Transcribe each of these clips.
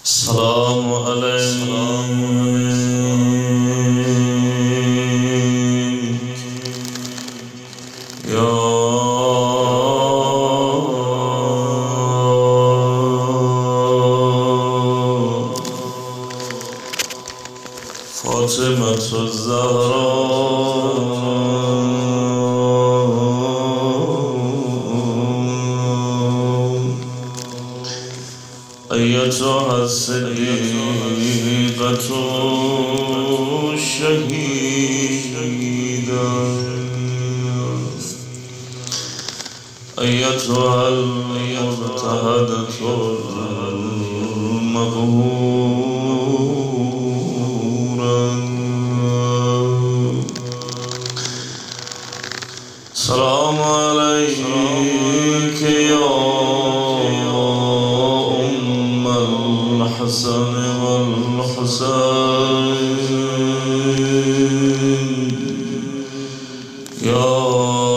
سلام عليك يا فاطمة الزهراء أيتها الصديقة الشهيدة أيتها المجتهدة المقهورة سلام عليك يا الحسن والحسين يا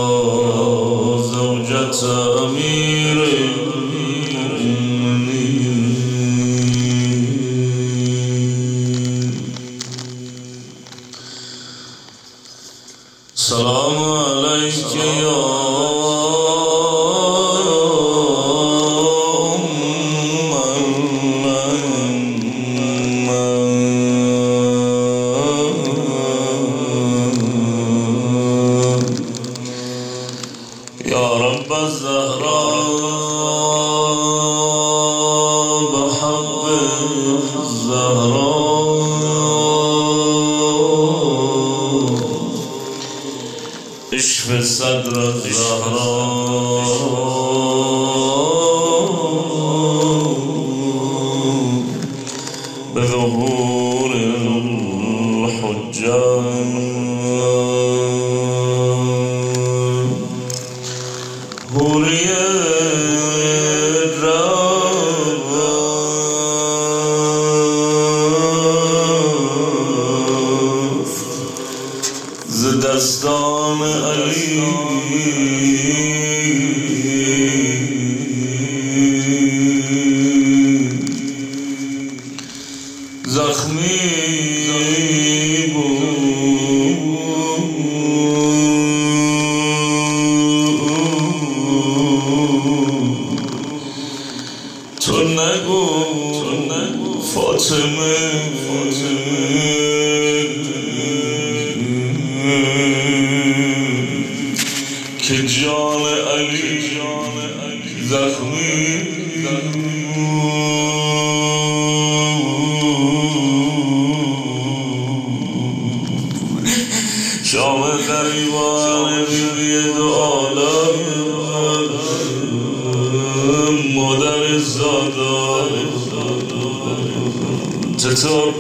زوجة أمير المؤمنين سلام عليك يا رب الزهراء بحق الزهراء اشف صدر الزهراء بظهور الحجة هوریه رفت ز دستان علی زخمی تو نگو فاطمه که جان علی زخمی شام غریبان بیبی دو عالم مادر زادا چطور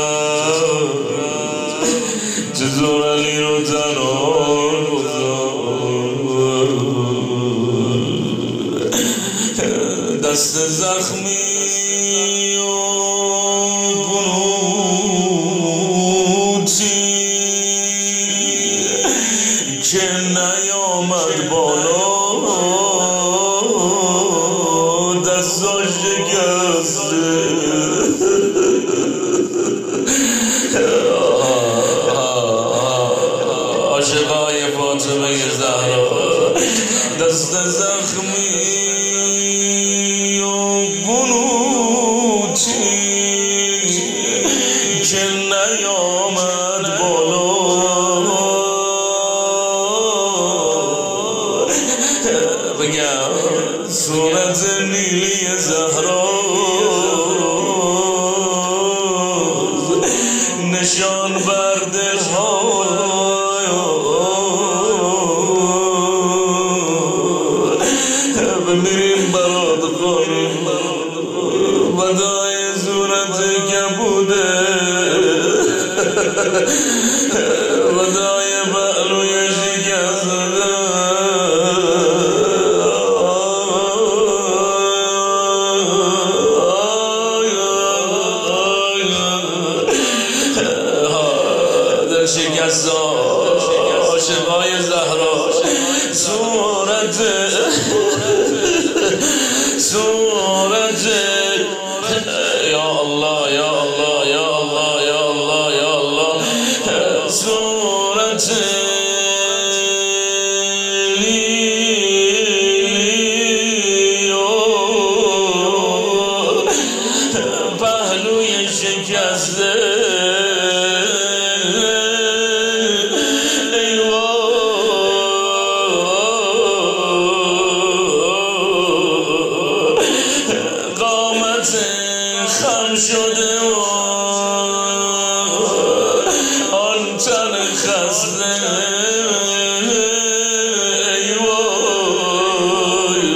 رفت چطور علی رو تنها دست زخمی و گنوتی که نیامد بالا دستاش شکسته عاشقای فاطمه زهرا دست زخمی و گنوتی که نیامد بالا بگم صورت نیلی زهرا نشان بر دلها بمیریم برات خانم ودای صورت کبوده ودای پهلوی شکسته شکست عاشقای زهرا صورت صورت یا الله یا الله یا الله یا الله یا الله صورت پهلوی شکسته خم شده و آن تن خسته ای وای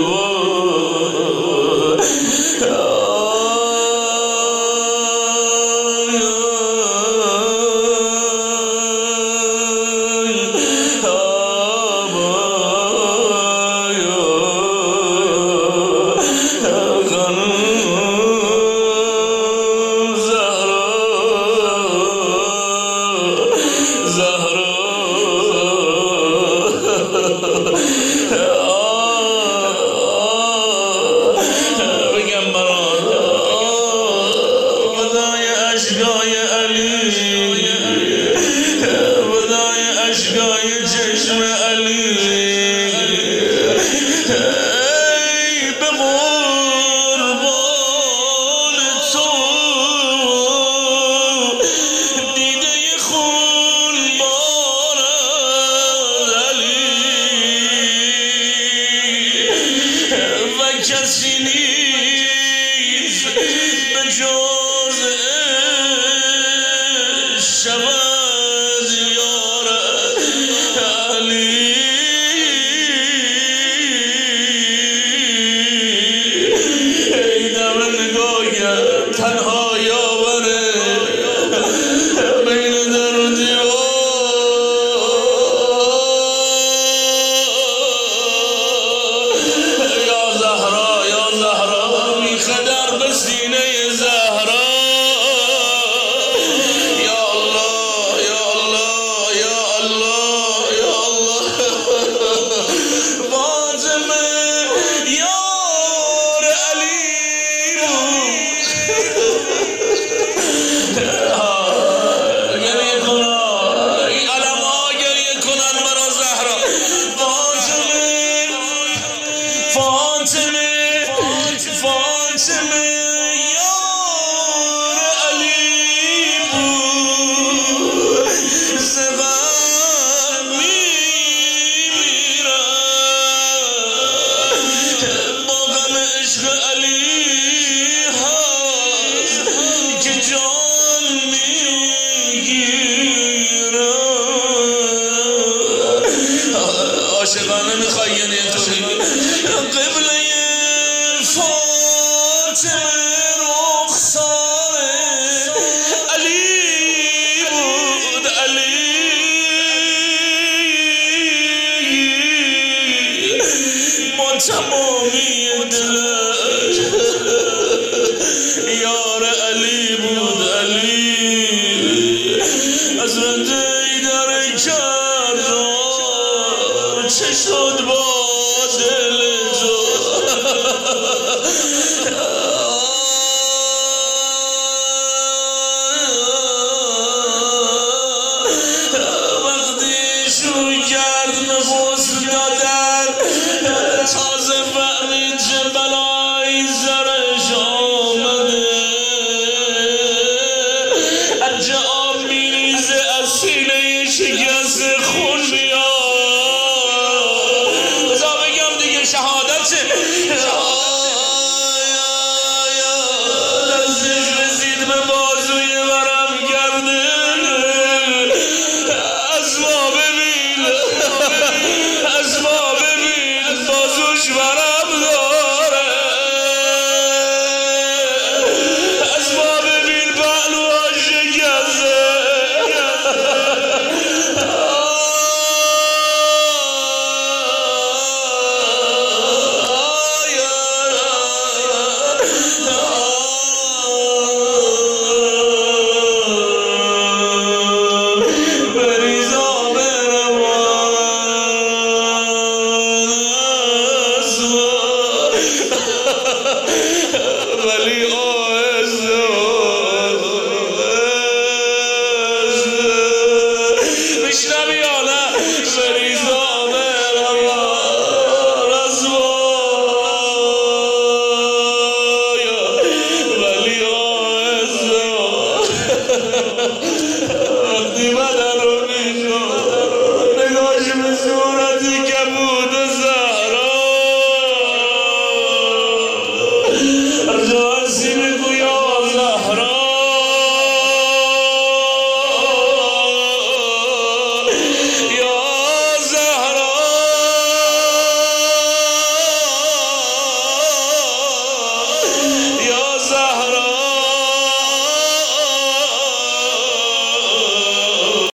بگم برات ودای اشکای علی ودای اشکای چشم علی ای به قربان تو دیده خون و کسی نیست به جز شود یار علی ای دم نگاه تنها یاوره بین در و دیوار زهرا می خدر به سینه